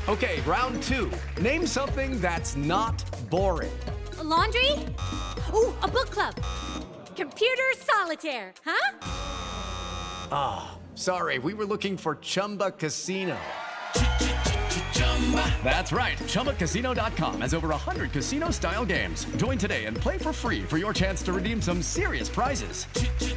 Okay, round two. Name something that's not boring. A laundry? Ooh, a book club. Computer solitaire, huh? Sorry, we were looking for Chumba Casino. That's right. ChumbaCasino.com has over 100 casino-style games. Join today and play for free for your chance to redeem some serious prizes.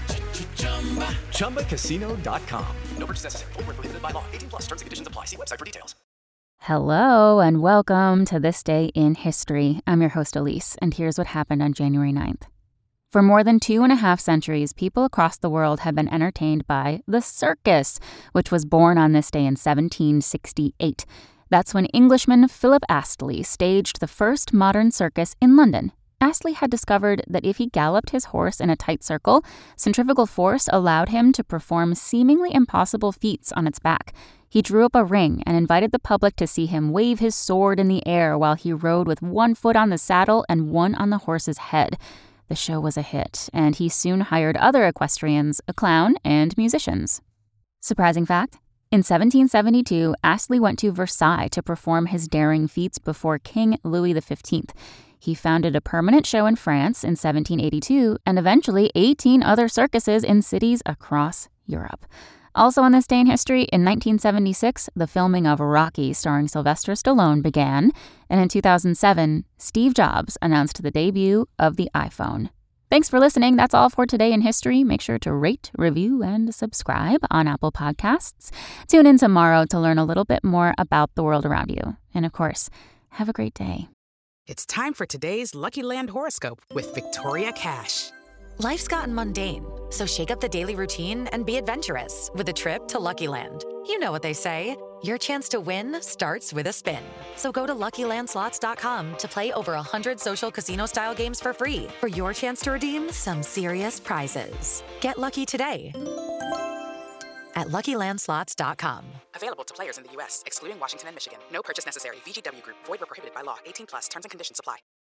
ChumbaCasino.com. No purchase necessary. Void where prohibited by law. 18 plus. Terms and conditions apply. See website for details. Hello and welcome to This Day in History. I'm your host Elise, and here's what happened on January 9th. For more than 2.5 centuries, people across the world have been entertained by the circus, which was born on this day in 1768. That's when Englishman Philip Astley staged the first modern circus in London. Astley had discovered that if he galloped his horse in a tight circle, centrifugal force allowed him to perform seemingly impossible feats on its back. He drew up a ring and invited the public to see him wave his sword in the air while he rode with one foot on the saddle and one on the horse's head. The show was a hit, and he soon hired other equestrians, a clown, and musicians. Surprising fact? In 1772, Astley went to Versailles to perform his daring feats before King Louis XV. He founded a permanent show in France in 1782 and eventually 18 other circuses in cities across Europe. Also on this day in history, in 1976, the filming of Rocky starring Sylvester Stallone began, and in 2007, Steve Jobs announced the debut of the iPhone. Thanks for listening. That's all for today in history. Make sure to rate, review, and subscribe on Apple Podcasts. Tune in tomorrow to learn a little bit more about the world around you. And of course, have a great day. It's time for today's Lucky Land horoscope with Victoria Cash. Life's gotten mundane, so shake up the daily routine and be adventurous with a trip to Lucky Land. You know what they say, your chance to win starts with a spin. So go to LuckyLandSlots.com to play over 100 social casino-style games for free for your chance to redeem some serious prizes. Get lucky today at LuckyLandSlots.com. Available to players in the U.S., excluding Washington and Michigan. No purchase necessary. VGW Group. Void where prohibited by law. 18 plus. Terms and conditions apply.